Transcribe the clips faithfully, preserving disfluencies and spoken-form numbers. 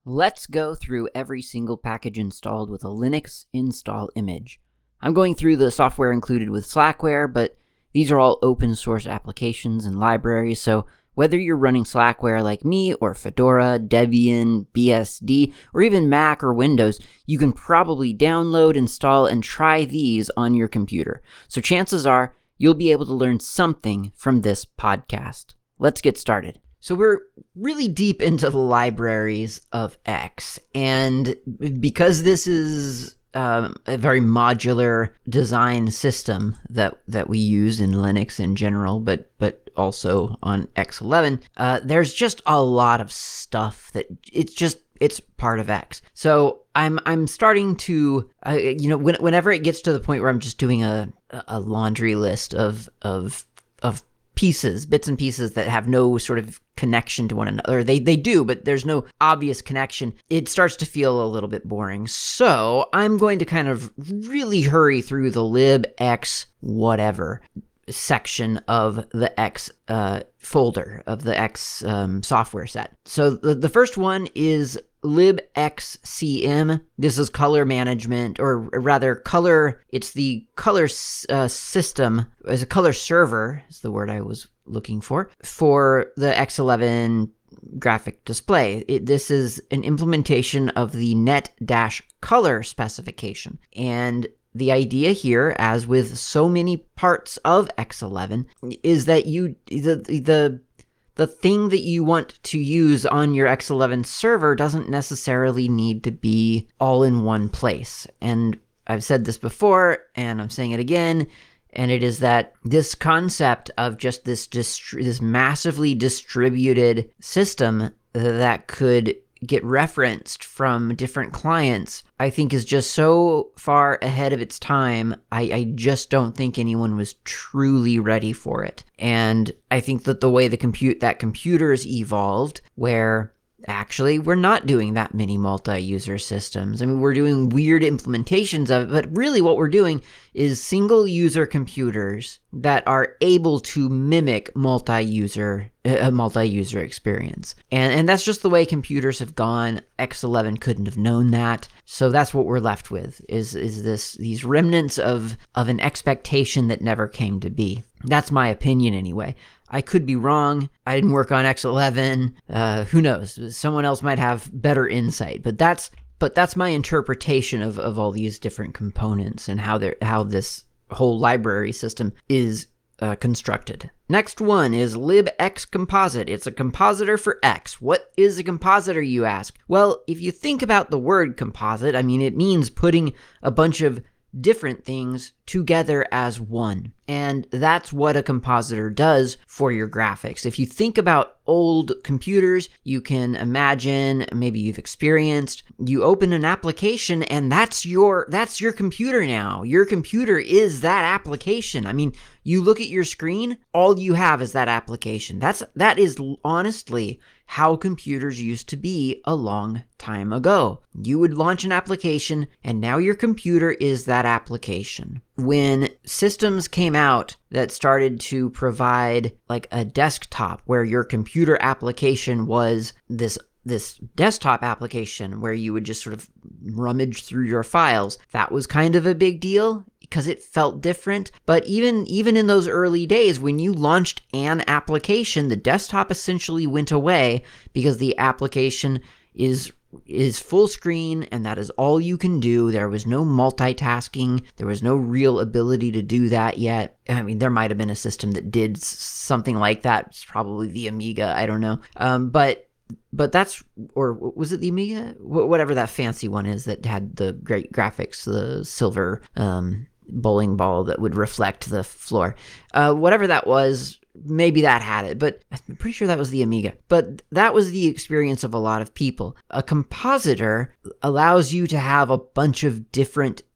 Let's go through every single package installed with a Linux install image. I'm going through the software included with Slackware, but these are all open source applications and libraries, so whether you're running Slackware like me, or Fedora, Debian, B S D, or even Mac or Windows, you can probably download, install, and try these on your computer. So chances are you'll be able to learn something from this podcast. Let's get started. So we're really deep into the libraries of X, and because this is um, a very modular design system that that we use in Linux in general, but but also on X eleven, uh, there's just a lot of stuff that it's just it's part of X. So I'm I'm starting to uh, you know when, whenever it gets to the point where I'm just doing a a laundry list of of of pieces, bits and pieces that have no sort of connection to one another. They they do, but there's no obvious connection. It starts to feel a little bit boring. So I'm going to kind of really hurry through the libx whatever section of the X uh, folder, of the X um, software set. So the, the first one is libxcm. This is color management, or rather color, it's the color uh, system, as a color server is the word I was looking for, for the X eleven graphic display. It, this is an implementation of the net-color specification. And the idea here, as with so many parts of X eleven, is that you the the the thing that you want to use on your X eleven server doesn't necessarily need to be all in one place. And I've said this before, and I'm saying it again, and it is that this concept of just this distri- this massively distributed system that could get referenced from different clients, I think is just so far ahead of its time. I, I just don't think anyone was truly ready for it. And I think that the way the compute that computers evolved, where actually we're not doing that many multi-user systems. I mean, we're doing weird implementations of it, but really what we're doing is single-user computers that are able to mimic multi-user a multi-user experience. And and that's just the way computers have gone. X eleven couldn't have known that. So that's what we're left with, is is this these remnants of of an expectation that never came to be. That's my opinion anyway. I could be wrong. I didn't work on X eleven. Uh, who knows? Someone else might have better insight. But that's but that's my interpretation of, of all these different components and how they how this whole library system is uh, constructed. Next one is libxcomposite. It's a compositor for X. What is a compositor, you ask? Well, if you think about the word composite, I mean, it means putting a bunch of different things together as one. And that's what a compositor does for your graphics. If you think about old computers, you can imagine, maybe you've experienced, you open an application and that's your that's your computer now. Your computer is that application. I mean, you look at your screen, all you have is that application. That's that is honestly how computers used to be a long time ago. You would launch an application, and now your computer is that application. When systems came out that started to provide like a desktop where your computer application was this this desktop application where you would just sort of rummage through your files, that was kind of a big deal because it felt different. But even even in those early days, when you launched an application, the desktop essentially went away because the application is is full screen, and that is all you can do. There was no multitasking. There was no real ability to do that yet. I mean, there might have been a system that did something like that. It's probably the Amiga. I don't know. Um, but But that's, or was it the Amiga? Whatever that fancy one is that had the great graphics, the silver um, bowling ball that would reflect the floor. Uh, whatever that was, maybe that had it, but I'm pretty sure that was the Amiga. But that was the experience of a lot of people. A compositor allows you to have a bunch of different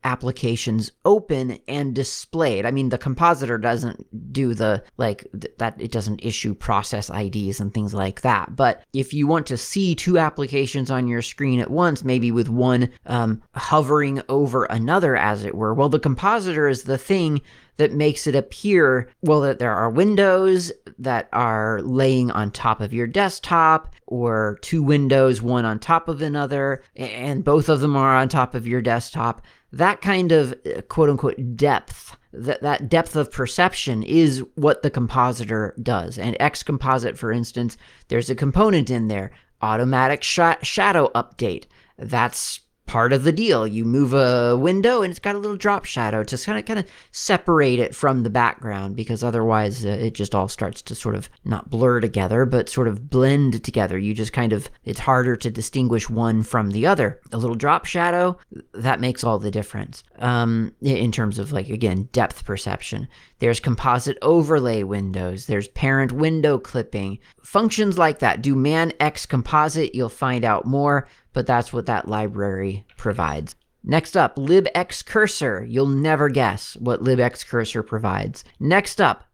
applications open and displayed. I mean, the compositor doesn't do the, like, th- that it doesn't issue process I Ds and things like that. But if you want to see two applications on your screen at once, maybe with one um, hovering over another, as it were, well, the compositor is the thing that makes it appear, well, that there are windows that are laying on top of your desktop, or two windows, one on top of another, and both of them are on top of your desktop. That kind of quote unquote depth, that, that depth of perception is what the compositor does. And Xcomposite, for instance, there's a component in there, automatic sh- shadow update. That's part of the deal. You move a window and it's got a little drop shadow to kind of kind of separate it from the background, because otherwise uh, it just all starts to sort of not blur together, but sort of blend together. You just kind of, it's harder to distinguish one from the other. A little drop shadow, that makes all the difference um, in terms of, like, again, depth perception. There's composite overlay windows. There's parent window clipping. Functions like that. Do man X composite, you'll find out more, but that's what that library provides. Next up, libxcursor. You'll never guess what libxcursor provides. Next up,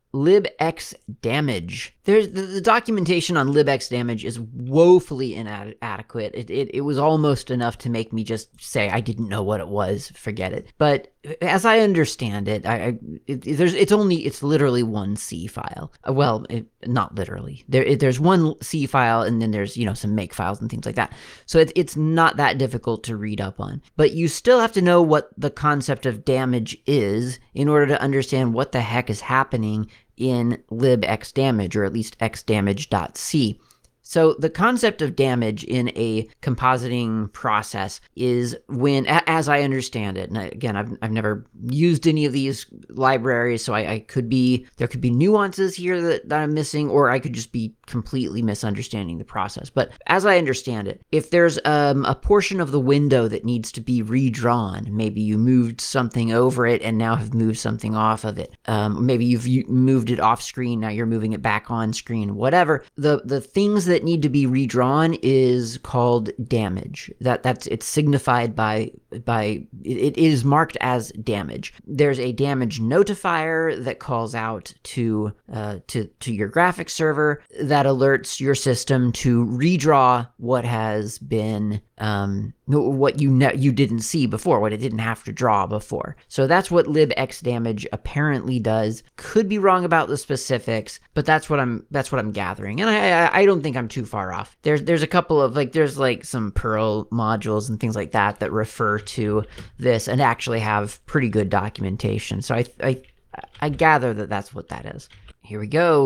libxdamage. There's the, the documentation on libxdamage is woefully inadequate. It, it it was almost enough to make me just say I didn't know what it was. Forget it. But as I understand it, I, I it, there's it's only it's literally one C file. Well, it, not literally. There it, there's one C file, and then there's, you know, some make files and things like that. So it, it's not that difficult to read up on. But you still have to know what the concept of damage is in order to understand what the heck is happening in libxdamage, or at least xdamage.c. So the concept of damage in a compositing process is when, as I understand it, and again, I've, I've never used any of these libraries, so I, I could be, there could be nuances here that, that I'm missing, or I could just be completely misunderstanding the process. But as I understand it, if there's um, a portion of the window that needs to be redrawn, maybe you moved something over it and now have moved something off of it. Um, maybe you've you moved it off screen, now you're moving it back on screen, whatever. The, the things that need to be redrawn is called damage. That that's it's signified by by it is marked as damage. There's a damage notifier that calls out to uh, to to your graphics server that alerts your system to redraw what has been um, what you ne- you didn't see before, what it didn't have to draw before. So that's what libxdamage apparently does. Could be wrong about the specifics, but that's what I'm that's what I'm gathering, and I I, I don't think I'm too far off. There's there's a couple of like there's like some Perl modules and things like that that refer to this and actually have pretty good documentation. So I I I gather that that's what that is. Here we go.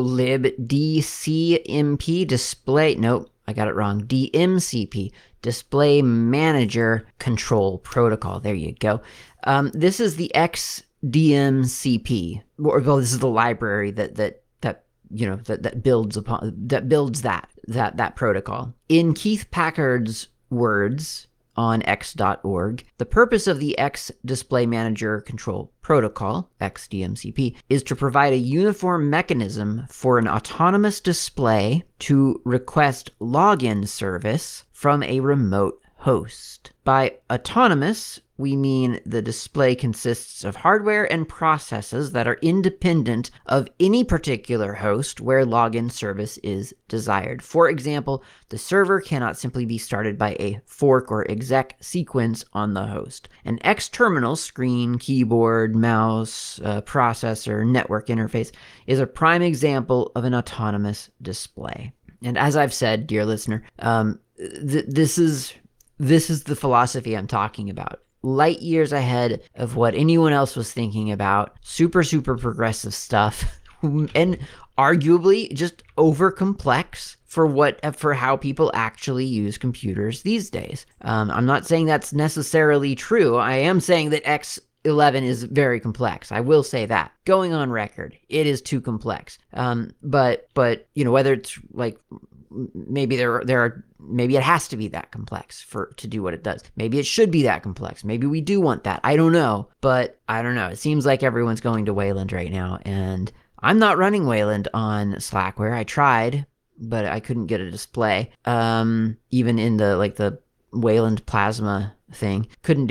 libdcmp display. Nope, I got it wrong. D M C P. Display Manager Control Protocol. There you go. Um, this is the X D M C P, or well, this is the library that that that you know that that builds upon that builds that that that protocol. In Keith Packard's words on x dot org, the purpose of the X Display Manager Control Protocol, X D M C P, is to provide a uniform mechanism for an autonomous display to request login service from a remote host. By autonomous, we mean the display consists of hardware and processes that are independent of any particular host where login service is desired. For example, the server cannot simply be started by a fork or exec sequence on the host. An external screen, keyboard, mouse, uh, processor, network interface is a prime example of an autonomous display. And as I've said, dear listener, um, th- this is this is the philosophy I'm talking about. Light years ahead of what anyone else was thinking about. Super, super progressive stuff, and arguably just over complex for what for how people actually use computers these days. Um, I'm not saying that's necessarily true. I am saying that X eleven is very complex. I will say that. Going on record, it is too complex. Um, but but you know, whether it's like maybe there there are maybe it has to be that complex for to do what it does. Maybe it should be that complex. Maybe we do want that. I don't know, but I don't know. It seems like everyone's going to Wayland right now, and I'm not running Wayland on Slackware. I tried, but I couldn't get a display. Um, even in the like the Wayland Plasma thing, couldn't do it.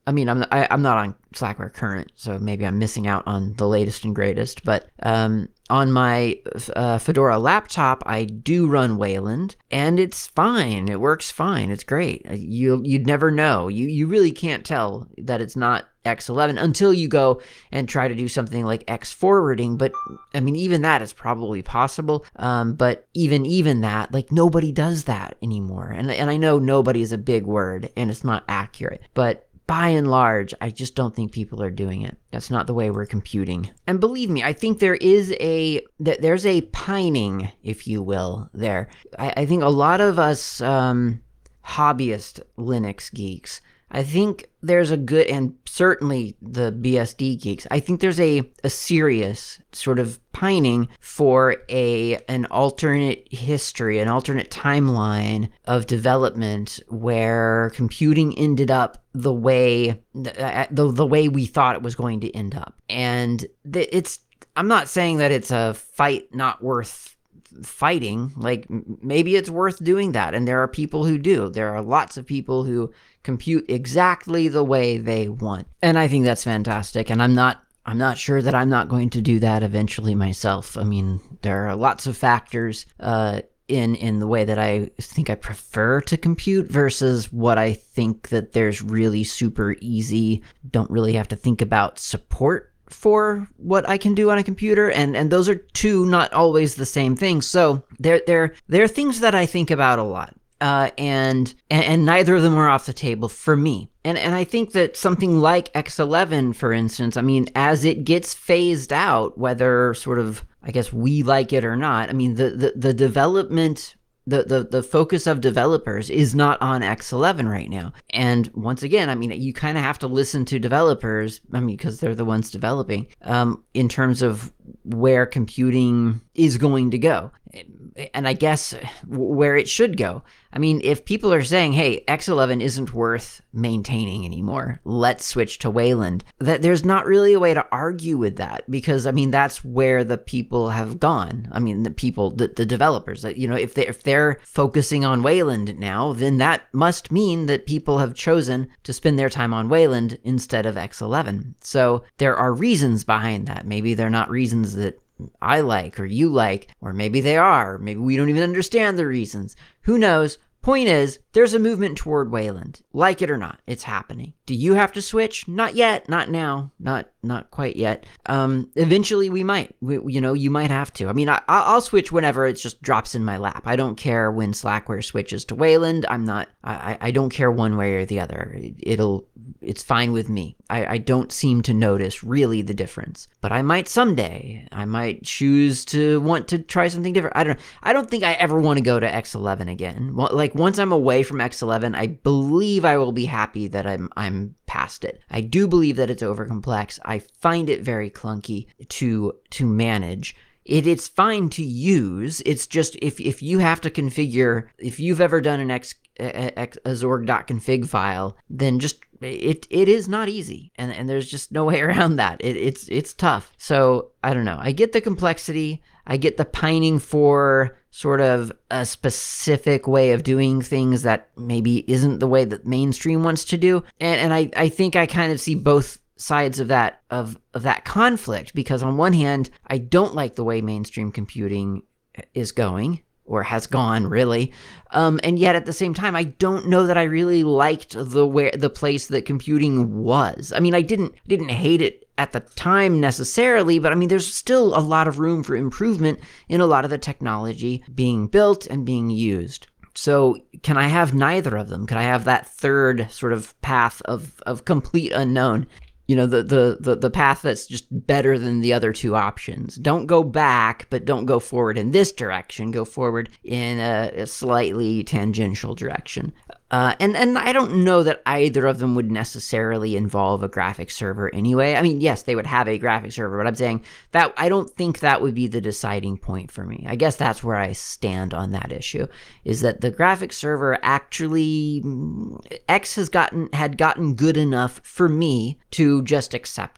I mean, I'm I, I'm not on Slackware Current, so maybe I'm missing out on the latest and greatest. But um, on my uh, Fedora laptop, I do run Wayland, and it's fine. It works fine. It's great. You you'd never know. You you really can't tell that it's not X eleven until you go and try to do something like X forwarding. But I mean, even that is probably possible. Um, but even even that, like nobody does that anymore. And and I know nobody is a big word, and it's not accurate, but by and large, I just don't think people are doing it. That's not the way we're computing. And believe me, I think there is a, there's a pining, if you will, there. I, I think a lot of us um, hobbyist Linux geeks, I think there's a good, and certainly the B S D geeks, I think there's a, a serious sort of pining for a an alternate history, an alternate timeline of development where computing ended up the way the, the, the way we thought it was going to end up. And it's, I'm not saying that it's a fight not worth fighting. Like maybe it's worth doing that, and there are people who do. There are lots of people who compute exactly the way they want, and I think that's fantastic. And I'm not I'm not sure that I'm not going to do that eventually myself. I mean, there are lots of factors uh in in the way that I think I prefer to compute versus what I think that there's really super easy, don't really have to think about support for what I can do on a computer, and and those are two not always the same thing. So there there there are things that I think about a lot, uh, and, and and neither of them are off the table for me. And and I think that something like X eleven, for instance, I mean, as it gets phased out, whether sort of I guess we like it or not, I mean, the the, the development. The, the the focus of developers is not on X eleven right now. And once again, I mean, you kind of have to listen to developers, I mean, because they're the ones developing, um, in terms of where computing is going to go. And I guess where it should go. I mean, if people are saying, hey, X eleven isn't worth maintaining anymore, let's switch to Wayland, that there's not really a way to argue with that, because I mean, that's where the people have gone. I mean, the people, the, the developers, that, you know, if they if they're focusing on Wayland now, then that must mean that people have chosen to spend their time on Wayland instead of X eleven. So there are reasons behind that. Maybe they're not reasons that I like or you like, or maybe they are. Maybe we don't even understand the reasons. Who knows? Point is, there's a movement toward Wayland. Like it or not, it's happening. Do you have to switch? Not yet. Not now. Not not quite yet. Um, eventually we might. We, you know, you might have to. I mean, I, I'll switch whenever it just drops in my lap. I don't care when Slackware switches to Wayland. I'm not. I I don't care one way or the other. It'll. It's fine with me. I, I don't seem to notice really the difference. But I might someday. I might choose to want to try something different. I don't know. I don't think I ever want to go to X eleven again. Well, like once I'm away from X eleven, I believe I will be happy that I'm I'm past it. I do believe that it's overcomplex. I find it very clunky to to manage. It, it's fine to use. It's just if if you have to configure, if you've ever done an X, a, a, a Zorg.config file, then just it it is not easy, and and there's just no way around that. It, it's it's tough. So I don't know. I get the complexity. I get the pining for sort of a specific way of doing things that maybe isn't the way that mainstream wants to do. And and I, I think I kind of see both sides of that of, of that conflict, because on one hand, I don't like the way mainstream computing is going, or has gone, really. Um, and yet at the same time, I don't know that I really liked the where the place that computing was. I mean, I didn't didn't hate it at the time necessarily, but I mean, there's still a lot of room for improvement in a lot of the technology being built and being used. So can I have neither of them? Can I have that third sort of path of, of complete unknown? You know, the, the, the, the path that's just better than the other two options. Don't go back, but don't go forward in this direction. Go forward in a, a slightly tangential direction. Uh, and, and I don't know that either of them would necessarily involve a graphics server anyway. I mean, yes, they would have a graphics server, but I'm saying that I don't think that would be the deciding point for me. I guess that's where I stand on that issue, is that the graphics server actually, X has gotten, had gotten good enough for me to just accept it.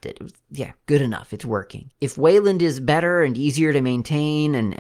yeah, good enough. It's working. If Wayland is better and easier to maintain and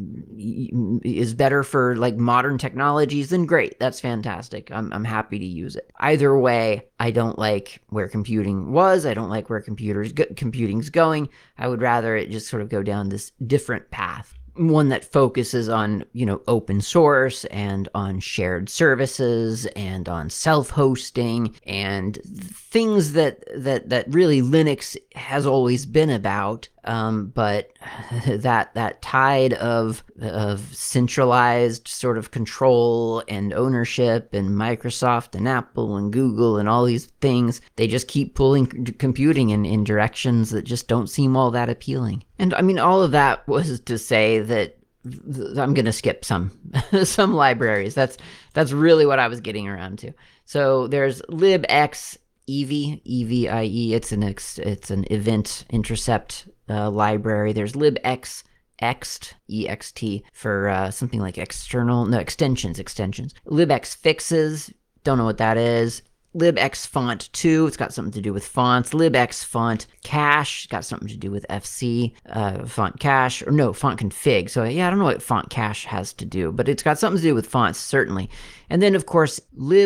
and is better for like modern technologies, then great. That's fantastic. I'm I'm happy to use it. Either way, I don't like where computing was. I don't like where computers go- computing's going. I would rather it just sort of go down this different path. One that focuses on, you know, open source and on shared services and on self-hosting and things that that that really Linux has always been about. Um, but that that tide of of centralized sort of control and ownership and Microsoft and Apple and Google and all these things, they just keep pulling computing in, in directions that just don't seem all that appealing. And I mean, all of that was to say that I'm going to skip some some libraries. That's that's really what I was getting around to. So there's libx Evie, E V I E. It's an ex, it's an event intercept uh, library. There's libx ext, E X T, for uh, something like external, no, extensions, extensions. libx fixes, don't know what that is. libx font two, it's got something to do with fonts. libx font cache, got something to do with F C, uh, font cache, or no, font config. So yeah, I don't know what font cache has to do, but it's got something to do with fonts, certainly. And then, of course,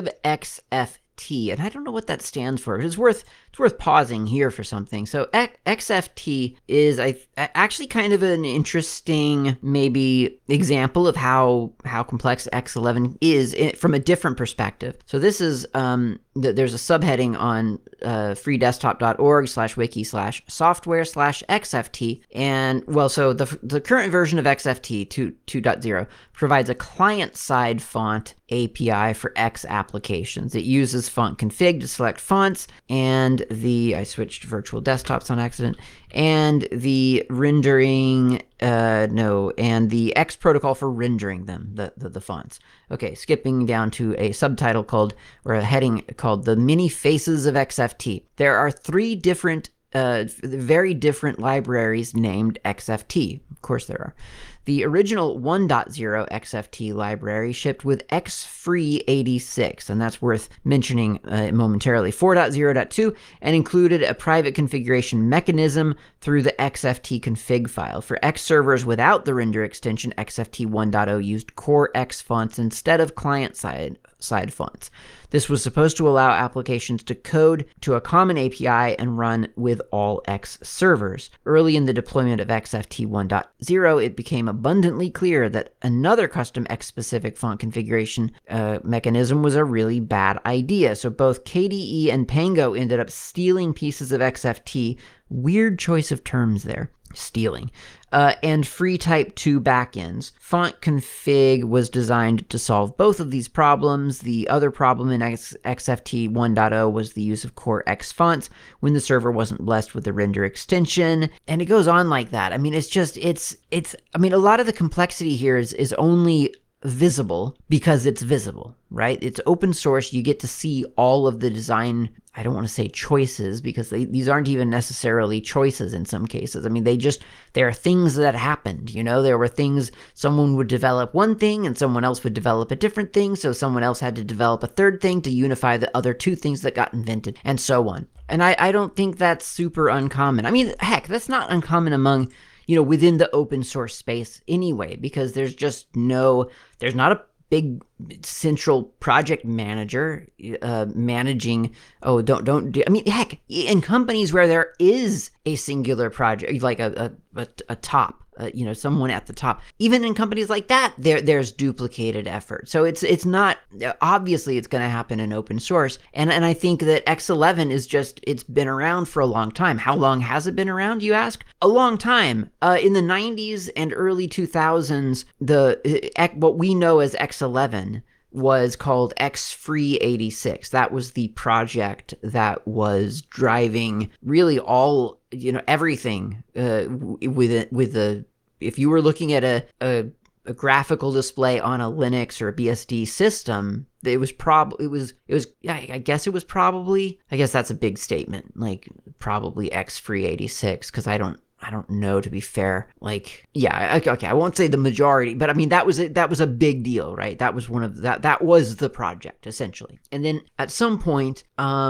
libxf T, and I don't know what that stands for. It's worth it's worth pausing here for something. So X F T is I actually kind of an interesting maybe example of how how complex X eleven is from a different perspective. So this is um, there's a subheading on uh, freedesktop.org slash wiki slash software slash XFT, and well, so the the current version of X F T two point oh provides a client-side font A P I for X applications. It uses font config to select fonts, and the, I switched virtual desktops on accident, and the rendering, uh, no, and the X protocol for rendering them, the, the, the fonts. Okay, skipping down to a subtitle called, or a heading called The Many Faces of X F T. There are three different, uh, very different libraries named X F T. Of course there are. The original one point oh X F T library shipped with X Free eighty-six, and that's worth mentioning uh, momentarily. four point oh point two and included a private configuration mechanism through the X F T config file. For X servers without the render extension, X F T one point oh used Core X fonts instead of client-side side fonts. This was supposed to allow applications to code to a common A P I and run with all X servers. Early in the deployment of X F T one point oh, it became abundantly clear that another custom X-specific font configuration uh, mechanism was a really bad idea. So both K D E and Pango ended up stealing pieces of X F T. Weird choice of terms there. Stealing. Uh, and free type two backends. Font config was designed to solve both of these problems. The other problem in X- XFT one point oh was the use of Core X fonts when the server wasn't blessed with the render extension. And it goes on like that. I mean, it's just, it's, it's, I mean, a lot of the complexity here is, is only visible because it's visible, right? It's open source. You get to see all of the design, I don't want to say choices, because they, these aren't even necessarily choices in some cases. I mean, they just, there are things that happened, you know, there were things, someone would develop one thing and someone else would develop a different thing. So someone else had to develop a third thing to unify the other two things that got invented, and so on. And I, I don't think that's super uncommon. I mean, heck, that's not uncommon among, you know, within the open source space anyway, because there's just no, there's not a big central project manager uh, managing, oh, don't, don't do, I mean, heck, in companies where there is a singular project, like a, a, a, a top, uh, you know, someone at the top, even in companies like that, there there's duplicated effort. So it's it's not, obviously it's going to happen in open source. And, and I think that X eleven is just, it's been around for a long time. How long has it been around, you ask? A long time. Uh, in the nineties and early two thousands, the uh, what we know as X eleven was called X Free eighty-six. That was the project that was driving really all, you know, everything uh, with it, with the, if you were looking at a, a, a graphical display on a Linux or a B S D system, it was probably, it was, it was, yeah, I guess it was probably, I guess that's a big statement, like probably X Free eighty-six, because I don't, I don't know, to be fair. Like, yeah, okay, I won't say the majority, but I mean, that was a, that was a big deal, right? That was one of that, that was the project essentially. And then at some point, um,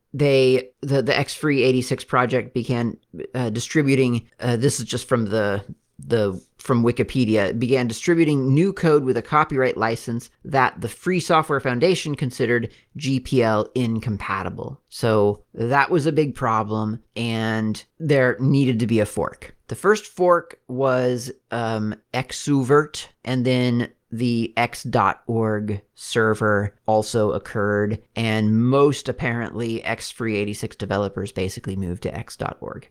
they the the X Free eighty-six project began uh, distributing. Uh, this is just from the the from Wikipedia. It began distributing new code with a copyright license that the Free Software Foundation considered G P L incompatible. So that was a big problem, and there needed to be a fork. The first fork was um, Exuvert, and then the x dot org server also occurred, and most apparently X Free eighty-six developers basically moved to x dot org.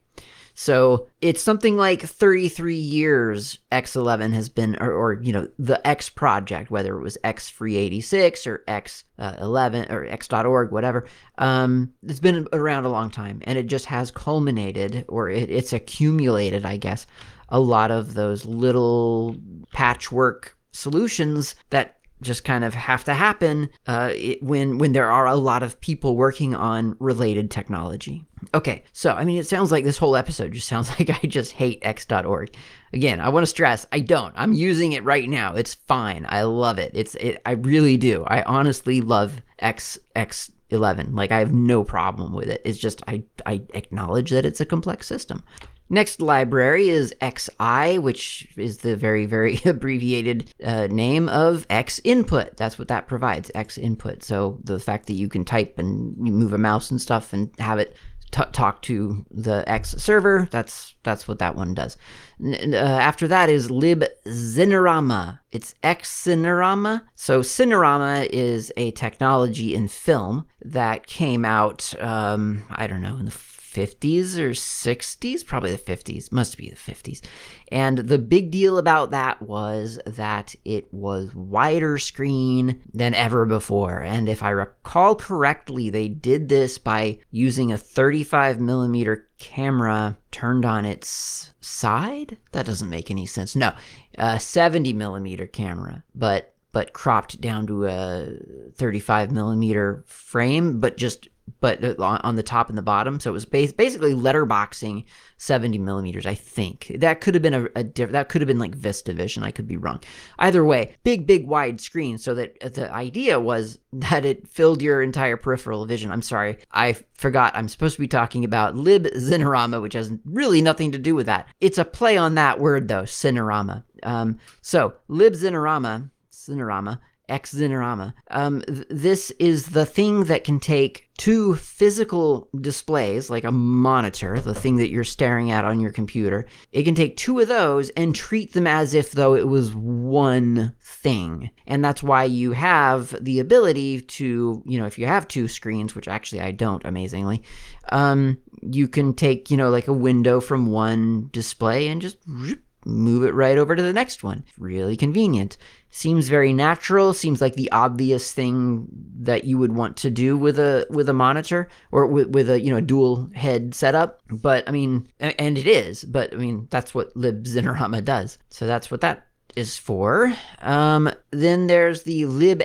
So it's something like thirty-three years X eleven has been, or, or you know, the X project, whether it was X Free eighty-six or X eleven or x dot org, whatever. Um, it's been around a long time, and it just has culminated, or it, it's accumulated, I guess, a lot of those little patchwork solutions that just kind of have to happen uh, it, when when there are a lot of people working on related technology. Okay, so I mean, it sounds like this whole episode just sounds like I just hate x dot org. Again, I want to stress, I don't. I'm using it right now. It's fine. I love it. It's it. I really do. I honestly love X X eleven. Like, I have no problem with it. It's just I I acknowledge that it's a complex system. Next library is X I, which is the very, very abbreviated uh, name of X input. That's what that provides, X input. So the fact that you can type and you move a mouse and stuff and have it t- talk to the X server, that's that's what that one does. N- uh, after that is libcinerama. It's Xcinerama. So Cinerama is a technology in film that came out, um, I don't know, in the fifties or sixties, probably the fifties, must be the fifties. And the big deal about that was that it was wider screen than ever before. And if I recall correctly, they did this by using a thirty-five millimeter camera turned on its side. That doesn't make any sense. No, a seventy millimeter camera, but but cropped down to a thirty-five millimeter frame, but just but on the top and the bottom. So it was basically letterboxing seventy millimeters, I think. That could have been a, a diff- that could have been like VistaVision. I could be wrong. Either way, big, big, wide screen. So that the idea was that it filled your entire peripheral vision. I'm sorry, I forgot. I'm supposed to be talking about libcinerama, which has really nothing to do with that. It's a play on that word though, cinerama. Um, so libcinerama, cinerama, Xcinerama. Um, th- this is the thing that can take two physical displays, like a monitor, the thing that you're staring at on your computer. It can take two of those and treat them as if though it was one thing. And that's why you have the ability to, you know, if you have two screens, which actually I don't, amazingly, um, you can take, you know, like a window from one display and just move it right over to the next one. Really convenient. Seems very natural, seems like the obvious thing that you would want to do with a with a monitor or with, with a, you know, dual head setup. But I mean, and it is, but I mean, that's what libcinerama does. So that's what that is for. Um, then there's the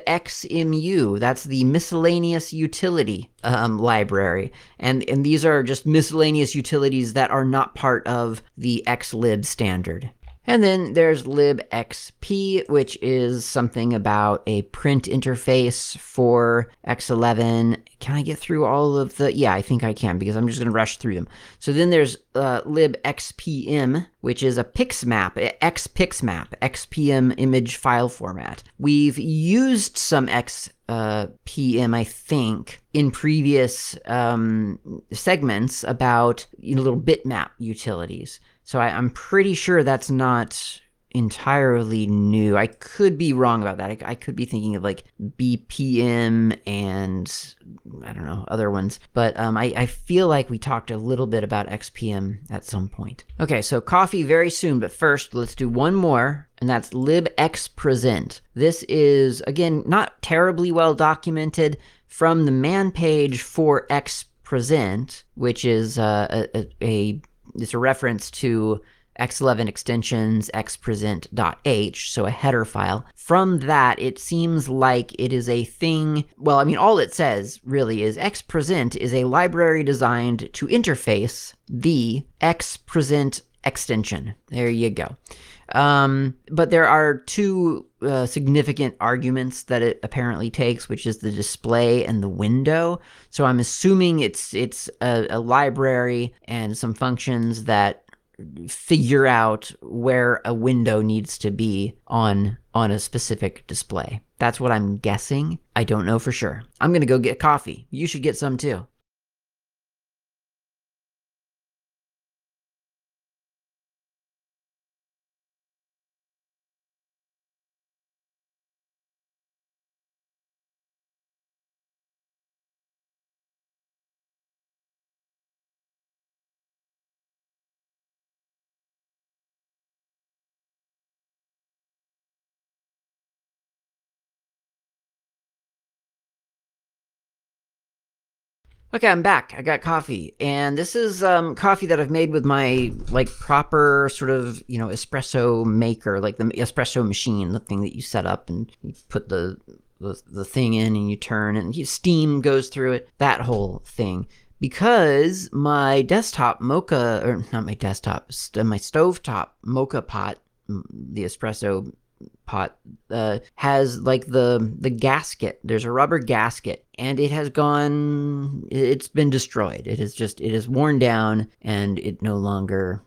libxmu. That's the miscellaneous utility um, library. And, and these are just miscellaneous utilities that are not part of the Xlib standard. And then there's libxp, which is something about a print interface for X eleven. Can I get through all of the... Yeah, I think I can, because I'm just going to rush through them. So then there's uh, libxpm, which is a pixmap, xpixmap, X P M image file format. We've used some X uh, P M, I think, in previous um, segments about, you know, little bitmap utilities. So I, I'm pretty sure that's not entirely new. I could be wrong about that. I, I could be thinking of like B P M and I don't know, other ones. But um, I, I feel like we talked a little bit about X P M at some point. Okay, so coffee very soon, but first let's do one more, and that's libxpresent. This is, again, not terribly well documented. From the man page for Xpresent, which is uh, a, a, a it's a reference to X eleven extensions xpresent.h, so a header file. From that, it seems like it is a thing. Well, I mean, all it says really is Xpresent is a library designed to interface the Xpresent extension. There you go. Um, but there are two uh, significant arguments that it apparently takes, which is the display and the window. So I'm assuming it's it's a, a library and some functions that figure out where a window needs to be on on a specific display. That's what I'm guessing. I don't know for sure. I'm going to go get coffee. You should get some too. Okay, I'm back. I got coffee, and this is um, coffee that I've made with my like proper sort of you know espresso maker, like the espresso machine, the thing that you set up and you put the the, the thing in and you turn and you, steam goes through it. That whole thing. Because my desktop mocha, or not my desktop, st- my stovetop mocha pot, the espresso pot uh, has like the the gasket. There's a rubber gasket, and it has gone. It's been destroyed. It is just it is worn down, and it no longer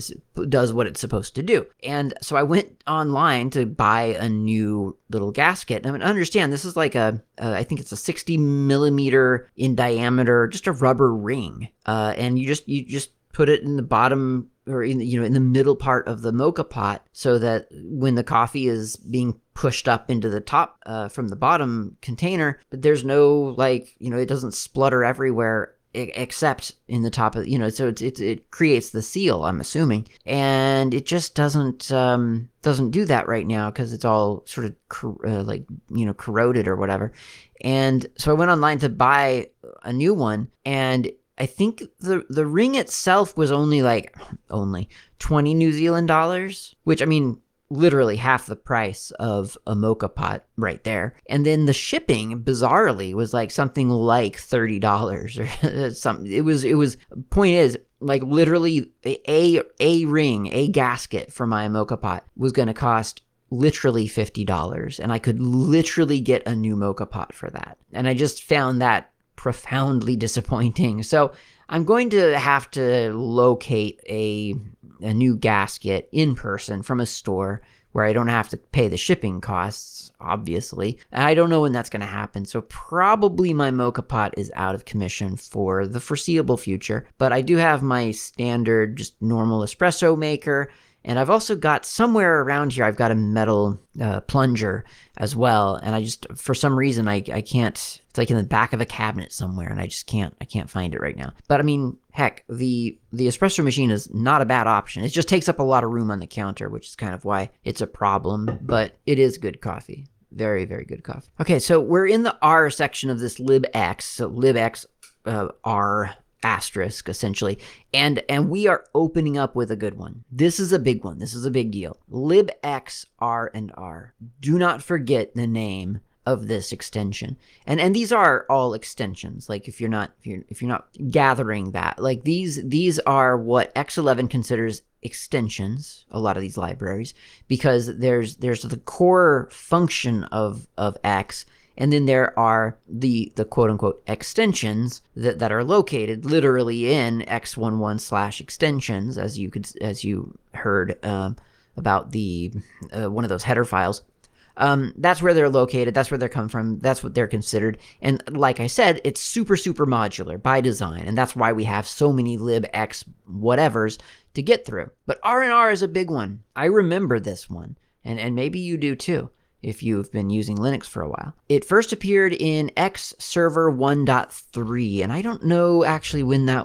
does what it's supposed to do. And so I went online to buy a new little gasket. I mean, understand this is like a, uh, I think it's a sixty millimeter in diameter, just a rubber ring. Uh, and you just you just put it in the bottom or in you know in the middle part of the mocha pot so that when the coffee is being pushed up into the top uh, from the bottom container, but there's no like you know it doesn't splutter everywhere except in the top of you know so it's, it's it creates the seal, I'm assuming, and it just doesn't um doesn't do that right now because it's all sort of cor- uh, like you know corroded or whatever. And so I went online to buy a new one, and I think the the ring itself was only like only twenty New Zealand dollars, which I mean literally half the price of a mocha pot right there. And then the shipping bizarrely was like something like thirty dollars or something. It was it was point is like literally a a ring, a gasket for my mocha pot was going to cost literally fifty dollars, and I could literally get a new mocha pot for that. And I just found that profoundly disappointing. So I'm going to have to locate a a new gasket in person from a store where I don't have to pay the shipping costs, obviously. And I don't know when that's going to happen. So probably my mocha pot is out of commission for the foreseeable future. But I do have my standard, just normal espresso maker. And I've also got somewhere around here, I've got a metal uh, plunger as well. And I just, for some reason, I, I can't, it's like in the back of a cabinet somewhere, and I just can't, I can't find it right now. But I mean, heck, the, the espresso machine is not a bad option. It just takes up a lot of room on the counter, which is kind of why it's a problem, but it is good coffee. Very, very good coffee. Okay, so we're in the R section of this libx, so libx uh, R asterisk essentially, and and we are opening up with a good one. This is a big one. This is a big deal. libx R and R. Do not forget the name of this extension. And and these are all extensions. Like if you're not if you're if you're not gathering that, like these these are what X eleven considers extensions, a lot of these libraries, because there's there's the core function of of X. And then there are the the quote unquote extensions that, that are located literally in X eleven slash extensions, as you could as you heard um, about the uh, one of those header files. Um, that's where they're located. That's where they come from. That's what they're considered. And like I said, it's super super modular by design, and that's why we have so many libx whatevers to get through. But R and R is a big one. I remember this one, and and maybe you do too, if you've been using Linux for a while. It first appeared in X Server one point three, and I don't know actually when that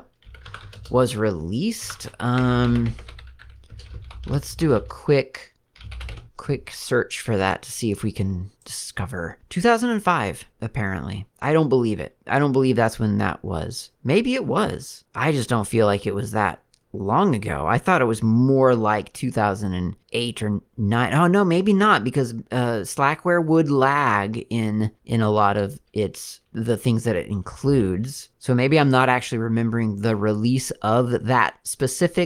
was released. Um, let's do a quick, quick search for that to see if we can discover. two thousand five, apparently. I don't believe it. I don't believe that's when that was. Maybe it was. I just don't feel like it was that long ago. I thought it was more like two thousand eight or nine. Oh no, maybe not, because uh, Slackware would lag in in a lot of its the things that it includes. So maybe I'm not actually remembering the release of that specific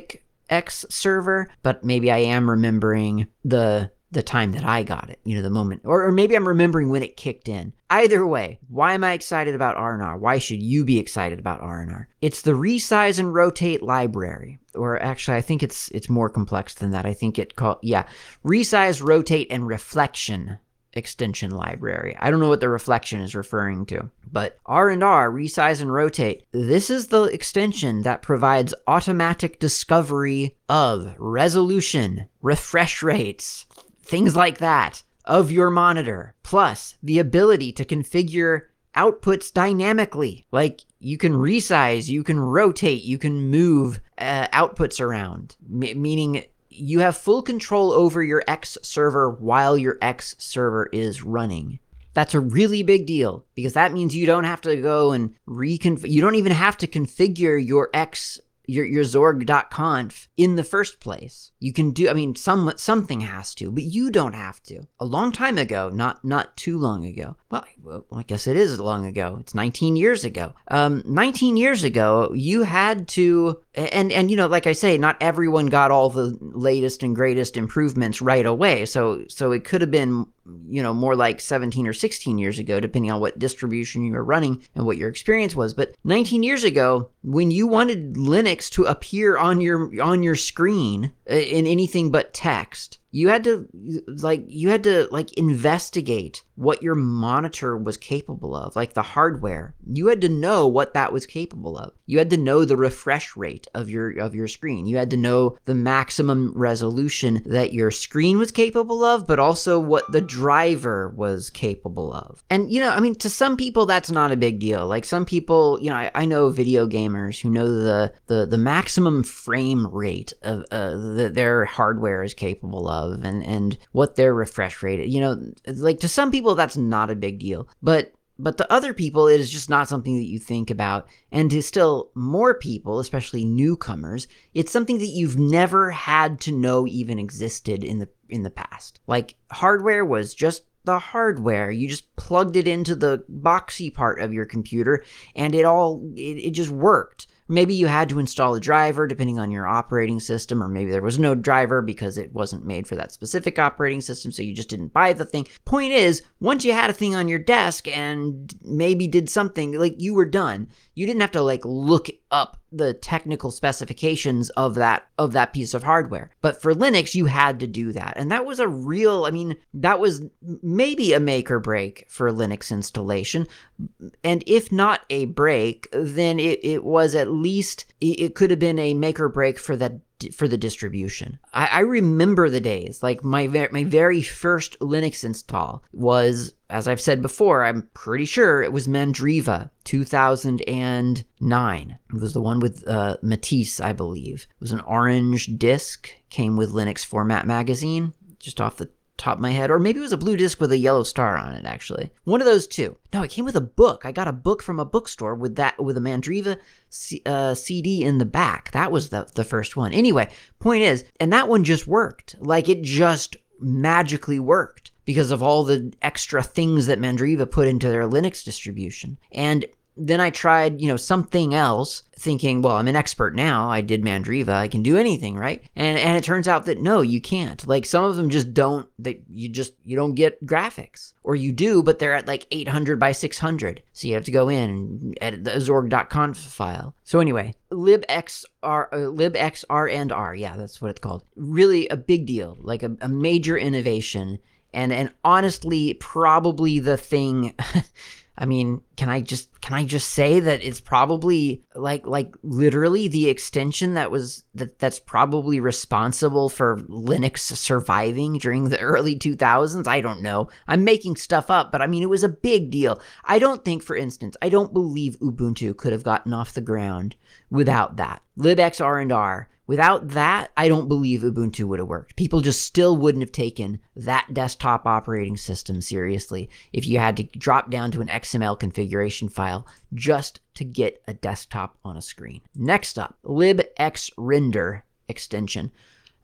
X server, but maybe I am remembering the the time that I got it, you know, the moment, or, or maybe I'm remembering when it kicked in. Either way, why am I excited about R and R? Why should you be excited about R and R? It's the resize and rotate library, or actually, I think it's it's more complex than that. I think it called, yeah, resize, rotate, and reflection extension library. I don't know what the reflection is referring to, but R and R, resize and rotate, this is the extension that provides automatic discovery of resolution, refresh rates, things like that of your monitor, plus the ability to configure outputs dynamically. Like you can resize, you can rotate, you can move uh, outputs around, M- meaning you have full control over your X server while your X server is running. That's a really big deal because that means you don't have to go and reconfigure. You don't even have to configure your X, your, your Zorg.conf in the first place. You can do, I mean, some something has to, but you don't have to. A long time ago, not not too long ago. Well, well I guess it is long ago. It's nineteen years ago. Um, nineteen years ago, you had to, and and you know, like I say, not everyone got all the latest and greatest improvements right away. So so it could have been, you know, more like seventeen or sixteen years ago, depending on what distribution you were running and what your experience was. But nineteen years ago, when you wanted Linux to appear on your on your screen in anything but text, you had to like you had to like investigate what your monitor was capable of, like the hardware. You had to know what that was capable of. You had to know the refresh rate of your of your screen. You had to know the maximum resolution that your screen was capable of, but also what the driver was capable of. And, you know, I mean, to some people, that's not a big deal. Like some people, you know, I, I know video gamers who know the the, the maximum frame rate of uh, that their hardware is capable of and, and what their refresh rate is. You know, like to some people, that's not a big deal. But But to other people, it is just not something that you think about. And to still more people, especially newcomers, it's something that you've never had to know even existed in the in the past. Like hardware was just the hardware. You just plugged it into the boxy part of your computer and it all, it, it just worked. Maybe you had to install a driver depending on your operating system, or maybe there was no driver because it wasn't made for that specific operating system, so you just didn't buy the thing. Point is, once you had a thing on your desk and maybe did something, like you were done. You didn't have to like look up the technical specifications of that of that piece of hardware. But for Linux, you had to do that. And that was a real, I mean, that was maybe a make or break for Linux installation. And if not a break, then it, it was at least, it could have been a make or break for that for the distribution. I, I remember the days, like my, ver- my very first Linux install was, as I've said before, I'm pretty sure it was Mandriva two thousand nine. It was the one with uh, Matisse, I believe. It was an orange disc, came with Linux Format Magazine, just off the top of my head, or maybe it was a blue disc with a yellow star on it, actually. One of those two. No, it came with a book. I got a book from a bookstore with that, with a Mandriva C, uh, C D in the back. That was the, the first one. Anyway, point is, and that one just worked. Like it just magically worked because of all the extra things that Mandriva put into their Linux distribution. And then I tried, you know, something else, thinking, well, I'm an expert now. I did Mandriva. I can do anything, right? And and it turns out that no, you can't. Like some of them just don't, that you just, you don't get graphics. Or you do, but they're at like eight hundred by six hundred. So you have to go in and edit the Zorg.conf file. So anyway, libxr, uh, libxr and r, yeah, that's what it's called. Really a big deal, like a, a major innovation. And and honestly, probably the thing... I mean, can I just can I just say that it's probably like like literally the extension that was that that's probably responsible for Linux surviving during the early two thousands? I don't know. I'm making stuff up, but I mean, it was a big deal. I don't think, for instance, I don't believe Ubuntu could have gotten off the ground without that. libxr and r. Without that, I don't believe Ubuntu would have worked. People just still wouldn't have taken that desktop operating system seriously if you had to drop down to an X M L configuration file just to get a desktop on a screen. Next up, libxrender extension.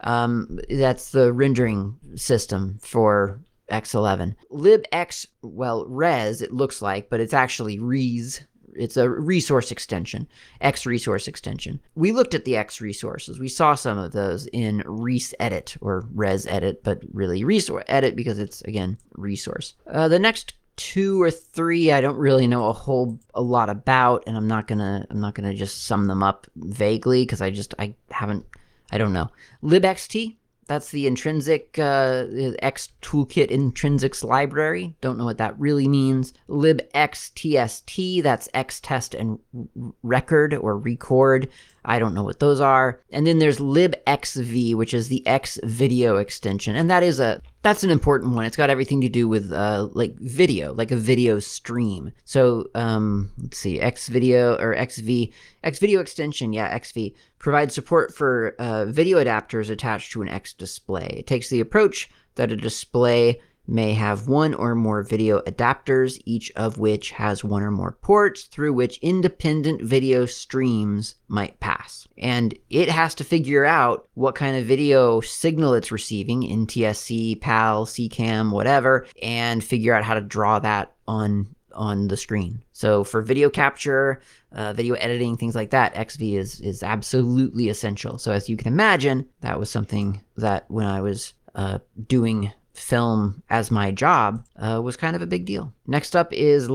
Um, that's the rendering system for X eleven. libx, well, res, it looks like, but it's actually res. it's a resource extension, X resource extension. We looked at the X resources. We saw some of those in ResEdit or ResEdit, but really resource edit because it's, again, resource. Uh, the next two or three I don't really know a whole a lot about, and I'm not gonna I'm not gonna just sum them up vaguely because I just I haven't I don't know. libxt, that's the intrinsic uh, X toolkit intrinsics library. Don't know what that really means. libxtst, that's xtest and record or record. I don't know what those are. And then there's libxv, which is the X video extension. And that is a, that's an important one. It's got everything to do with uh, like video, like a video stream. So um, let's see, X video or xv, X video extension, yeah, xv, provides support for uh, video adapters attached to an X display. It takes the approach that a display may have one or more video adapters, each of which has one or more ports through which independent video streams might pass. And it has to figure out what kind of video signal it's receiving, N T S C, PAL, C CAM, whatever, and figure out how to draw that on on the screen. So for video capture, uh, video editing, things like that, X V is is absolutely essential. So as you can imagine, that was something that when I was uh, doing film as my job uh, was kind of a big deal. Next up is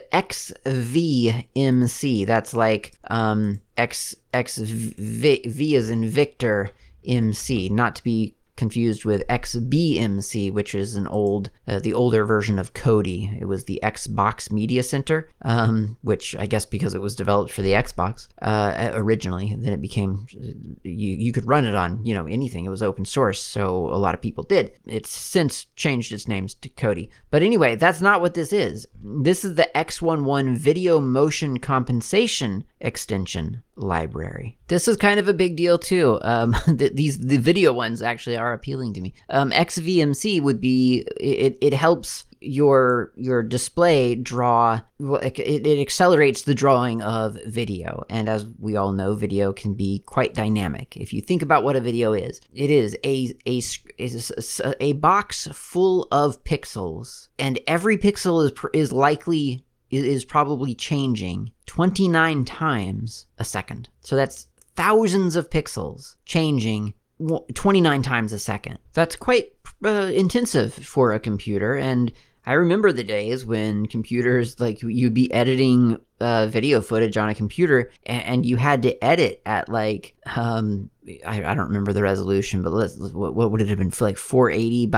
libxvmc. That's like um, X, X v, v as in Victor M C, not to be confused with X B M C, which is an old, uh, the older version of Kodi. It was the Xbox Media Center, um, which I guess because it was developed for the Xbox uh, originally, then it became, you, you could run it on, you know, anything. It was open source, so a lot of people did. It's since changed its names to Kodi. But anyway, that's not what this is. This is the X eleven Video Motion Compensation extension library. This is kind of a big deal too. Um, th these the video ones actually are appealing to me. Um, X V M C would be it. It helps your your display draw. It, it accelerates the drawing of video, and as we all know, video can be quite dynamic. If you think about what a video is, it is a a is a, a box full of pixels, and every pixel is is likely is probably changing twenty-nine times a second. So that's thousands of pixels changing twenty-nine times a second. That's quite uh, intensive for a computer. And I remember the days when computers, like you'd be editing uh, video footage on a computer and, and you had to edit at like, um, I, I don't remember the resolution, but let's, what, what would it have been, like four eighty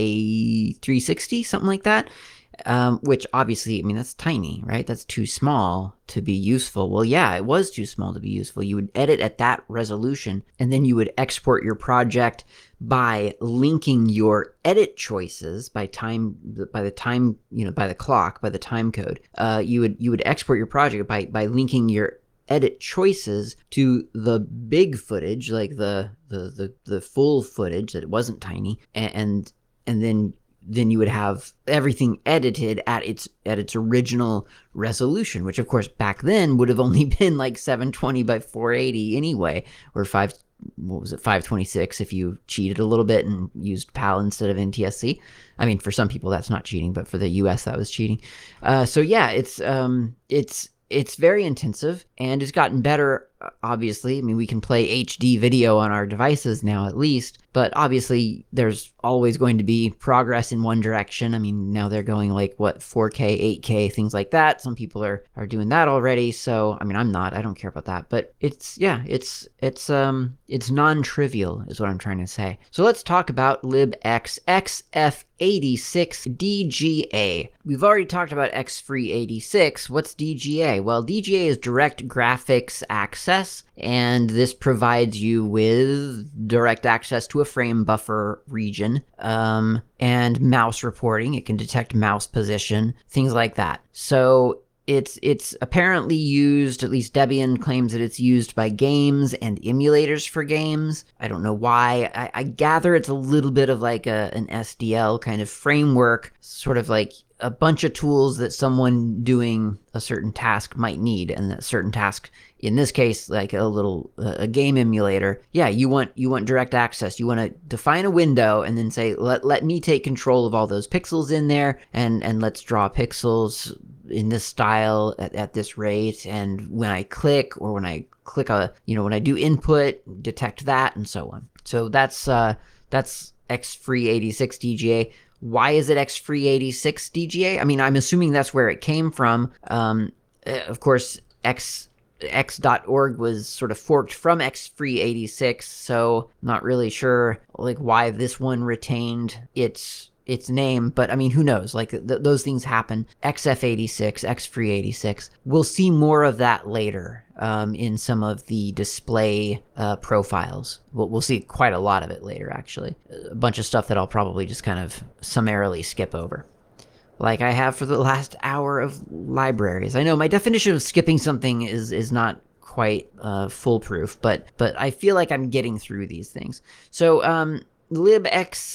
by three sixty, something like that? Um, which obviously, I mean, that's tiny, right? That's too small to be useful. Well, yeah, it was too small to be useful. You would edit at that resolution, and then you would export your project by linking your edit choices by time, by the time, you know, by the clock, by the time code. Uh, you would you would export your project by by linking your edit choices to the big footage, like the the the, the full footage that it wasn't tiny, and and, and then. then you would have everything edited at its at its original resolution, which of course back then would have only been like seven twenty by four eighty anyway, or five what was it five twenty-six if you cheated a little bit and used PAL instead of N T S C. I mean, for some people that's not cheating, but for the U S that was cheating. Uh, so yeah, it's um it's it's very intensive, and it's gotten better. Obviously, I mean, we can play H D video on our devices now at least, but obviously there's always going to be progress in one direction. I mean, now they're going like, what, four K, eight K, things like that. Some people are, are doing that already. So, I mean, I'm not, I don't care about that, but it's, yeah, it's, it's, um, it's non-trivial is what I'm trying to say. So let's talk about libx X F eighty-six D G A. We've already talked about X F R E E eighty-six. What's D G A? Well, D G A is Direct Graphics Access, and this provides you with direct access to a frame buffer region, um, and mouse reporting. It can detect mouse position, things like that. So It's it's apparently used, at least Debian claims that it's used by games and emulators for games. I don't know why. I, I gather it's a little bit of like a, an S D L kind of framework, sort of like a bunch of tools that someone doing a certain task might need, and that certain task, in this case, like a little uh, a game emulator. Yeah, you want you want direct access. You want to define a window and then say, let let me take control of all those pixels in there, and and let's draw pixels in this style at, at this rate. And when I click, or when I click a, you know, when I do input, detect that, and so on. So that's uh, that's X free eighty-six D G A. Why is it X free eighty-six D G A? I mean, I'm assuming that's where it came from. Um, of course, X X dot org was sort of forked from X free eighty-six, so not really sure like why this one retained its its name, but I mean, who knows? Like th- those things happen. X F eighty-six, X free eighty-six. We'll see more of that later um, in some of the display uh, profiles. We'll, we'll see quite a lot of it later, actually. A bunch of stuff that I'll probably just kind of summarily skip over, like I have for the last hour of libraries. I know my definition of skipping something is is not quite uh, foolproof, but but I feel like I'm getting through these things. So um, libx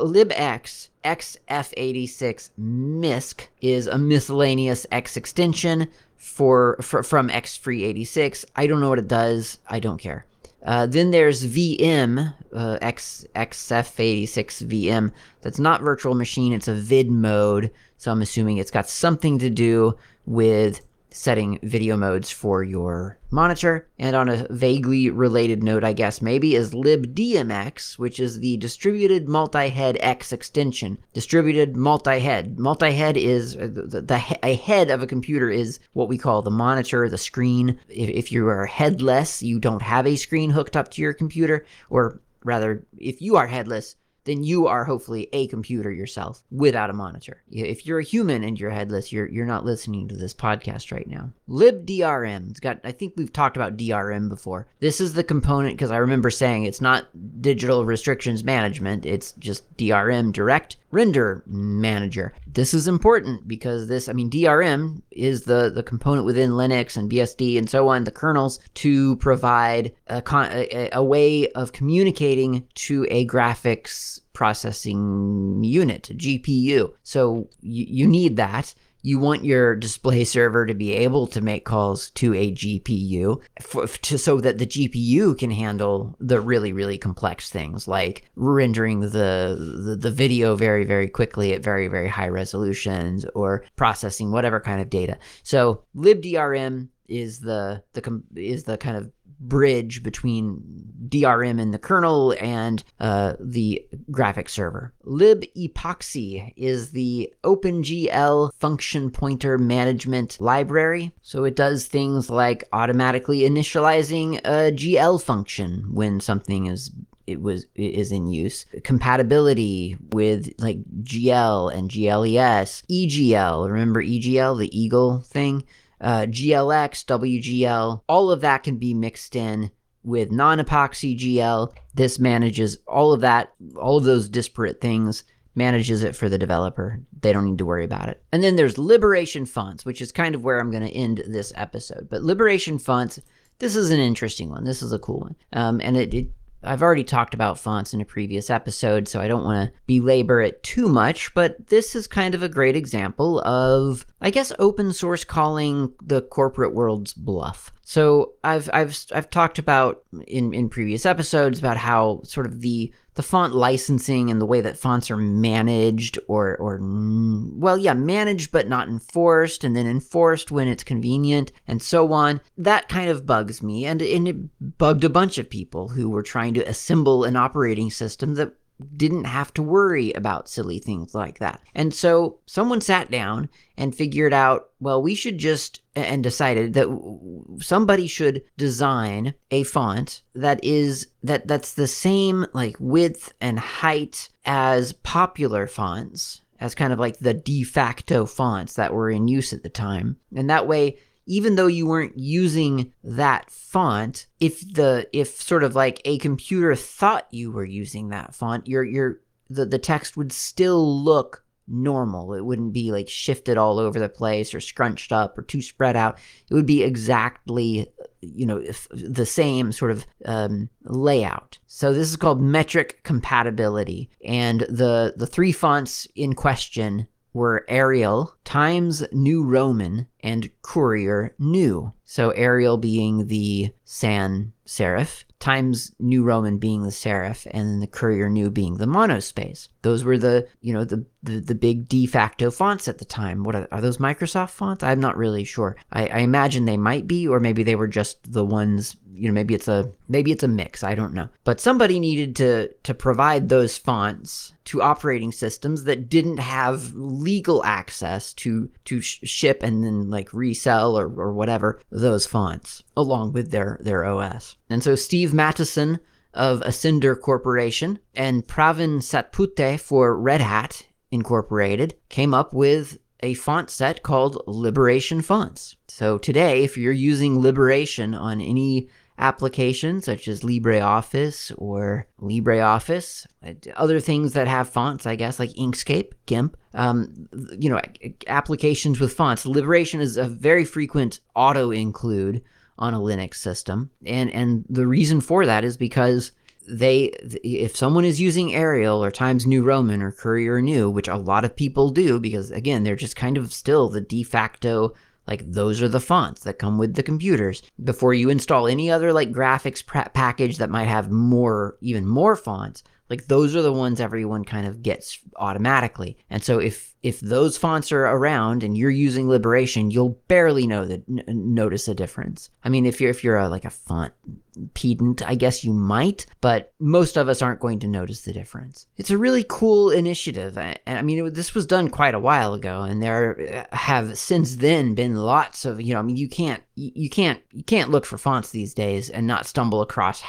libx X F eighty-six M I S C is a miscellaneous X extension for, for from X free eighty-six. I don't know what it does. I don't care. Uh, then there's V M, uh, X, X F eighty-six V M. That's not virtual machine. It's a vid mode. So I'm assuming it's got something to do with setting video modes for your monitor. And on a vaguely related note, I guess, maybe, is libdmx, which is the distributed multi-head X extension. Distributed multi-head. Multi-head is, uh, the, the a head of a computer is what we call the monitor, the screen. If, if you are headless, you don't have a screen hooked up to your computer, or rather, if you are headless, then you are hopefully a computer yourself without a monitor. If you're a human and you're headless, you're you're not listening to this podcast right now. libdrm. It's got, I think we've talked about D R M before. This is the component, because I remember saying it's not digital restrictions management, it's just D R M, direct render manager. This is important because this, I mean, D R M is the, the component within Linux and B S D and so on, the kernels, to provide a, con- a, a way of communicating to a graphics processing unit, a G P U. So you, you need that. You want your display server to be able to make calls to a G P U for, to, so that the G P U can handle the really, really complex things like rendering the, the, the video very, very quickly at very, very high resolutions, or processing whatever kind of data. So libdrm is the, the is the kind of bridge between D R M and the kernel and uh, the graphics server. libepoxy is the OpenGL function pointer management library. So it does things like automatically initializing a G L function when something is it was is in use, compatibility with like G L and G L E S, E G L. Remember E G L, the Eagle thing? Uh, G L X, W G L, all of that can be mixed in with non-epoxy G L. This manages all of that, all of those disparate things, manages it for the developer. They don't need to worry about it. And then there's Liberation Fonts, which is kind of where I'm going to end this episode. But Liberation Fonts, this is an interesting one. This is a cool one. Um, and it, it I've already talked about fonts in a previous episode, so I don't want to belabor it too much, but this is kind of a great example of, I guess, open source calling the corporate world's bluff. So I've I've I've talked about in, in previous episodes about how sort of the the font licensing and the way that fonts are managed, or or well, yeah, managed but not enforced, and then enforced when it's convenient, and so on. That kind of bugs me, and, and it bugged a bunch of people who were trying to assemble an operating system that didn't have to worry about silly things like that. And so someone sat down and figured out, well, we should just, and decided that somebody should design a font that is, that that's the same like width and height as popular fonts, as kind of like the de facto fonts that were in use at the time. And that way, even though you weren't using that font, if the if sort of like a computer thought you were using that font, your your the, the text would still look normal. It wouldn't be like shifted all over the place or scrunched up or too spread out. It would be exactly, you know, if, the same sort of um, layout. So this is called metric compatibility. And the the three fonts in question were Arial times New Roman and Courier New. So Arial being the sans serif, times New Roman being the serif, and then the Courier New being the monospace. Those were the, you know, the the, the big de facto fonts at the time. What are, are those Microsoft fonts? I'm not really sure. I, I imagine they might be, or maybe they were just the ones, you know, maybe it's a maybe it's a mix. I don't know. But somebody needed to to provide those fonts to operating systems that didn't have legal access to to sh- ship and then like resell or, or whatever those fonts along with their their O S. And so Steve Mattison of Ascender Corporation and Pravin Satpute for Red Hat Incorporated came up with a font set called Liberation Fonts. So today, if you're using Liberation on any application such as LibreOffice or LibreOffice, other things that have fonts, I guess, like Inkscape, GIMP, um, you know, applications with fonts, Liberation is a very frequent auto-include on a Linux system. And, and the reason for that is because they, if someone is using Arial or Times New Roman or Courier New, which a lot of people do, because again, they're just kind of still the de facto, like those are the fonts that come with the computers. Before you install any other like graphics package that might have more, even more fonts, like those are the ones everyone kind of gets automatically. And so if if those fonts are around and you're using Liberation, you'll barely know that n- notice a difference. I mean, if you're if you're a, like a font pedant, I guess you might, but most of us aren't going to notice the difference. It's a really cool initiative. And I mean, it, this was done quite a while ago, and there have since then been lots of, you know, I mean, you can't you can't you can't look for fonts these days and not stumble across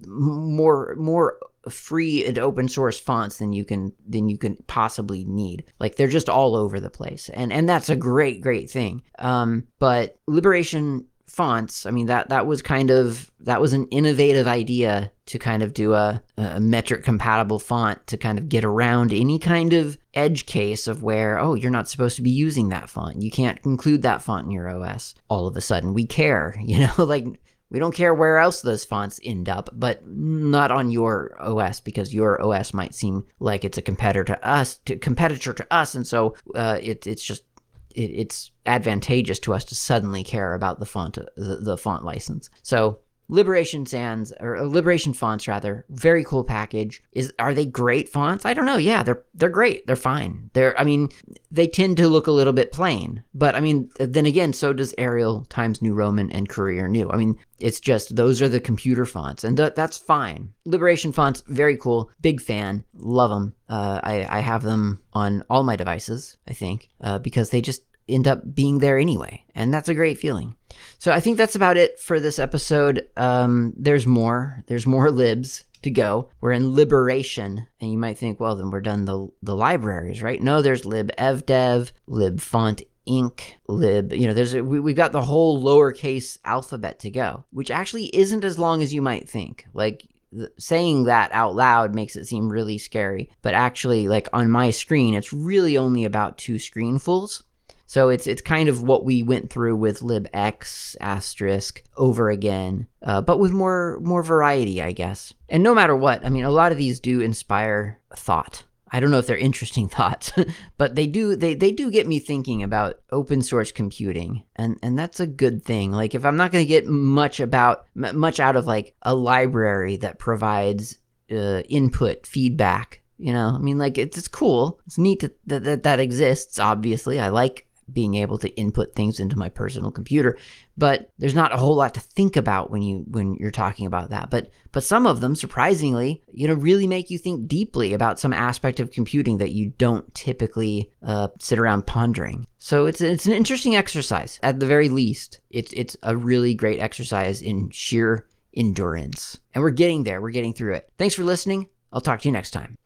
more more free and open source fonts than you can than you can possibly need. Like they're just all over the place, and and that's a great great thing. Um, but Liberation fonts, I mean, that that was kind of that was an innovative idea to kind of do a, a metric compatible font to kind of get around any kind of edge case of where, oh, you're not supposed to be using that font. You can't include that font in your O S. All of a sudden, we care, you know, like. We don't care where else those fonts end up, but not on your O S, because your O S might seem like it's a competitor to us, to competitor to us, and so uh, it, it's just it, it's advantageous to us to suddenly care about the font, the, the font license. So Liberation Sans, or Liberation Fonts rather, very cool package. Is are they great fonts? I don't know. Yeah, they're they're great. They're fine. They're I mean, they tend to look a little bit plain, but I mean, then again, so does Arial, Times New Roman, and Courier New. I mean, it's just those are the computer fonts, and th- that's fine. Liberation Fonts, very cool. Big fan. Love them. Uh, I I have them on all my devices, I think, uh, because they just end up being there anyway, and that's a great feeling. So I think that's about it for this episode. Um, there's more. There's more libs to go. We're in Liberation, and you might think, well, then we're done the the libraries, right? No, there's libevdev, libfontinc, lib. You know, there's a, we we've got the whole lowercase alphabet to go, which actually isn't as long as you might think. Like saying that out loud makes it seem really scary, but actually, like on my screen, it's really only about two screenfuls. So it's it's kind of what we went through with libx asterisk over again, uh, but with more more variety, I guess. And no matter what, I mean, a lot of these do inspire thought. I don't know if they're interesting thoughts, but they do they they do get me thinking about open source computing, and and that's a good thing. Like if I'm not going to get much about much out of like a library that provides uh, input feedback, you know, I mean, like it's it's cool, it's neat to, that that that exists. Obviously, I like being able to input things into my personal computer, but there's not a whole lot to think about when you when you're talking about that. But but some of them, surprisingly, you know, really make you think deeply about some aspect of computing that you don't typically uh, sit around pondering. So it's it's an interesting exercise. At the very least, it's it's a really great exercise in sheer endurance, and we're getting there. We're getting through it. Thanks for listening. I'll talk to you next time.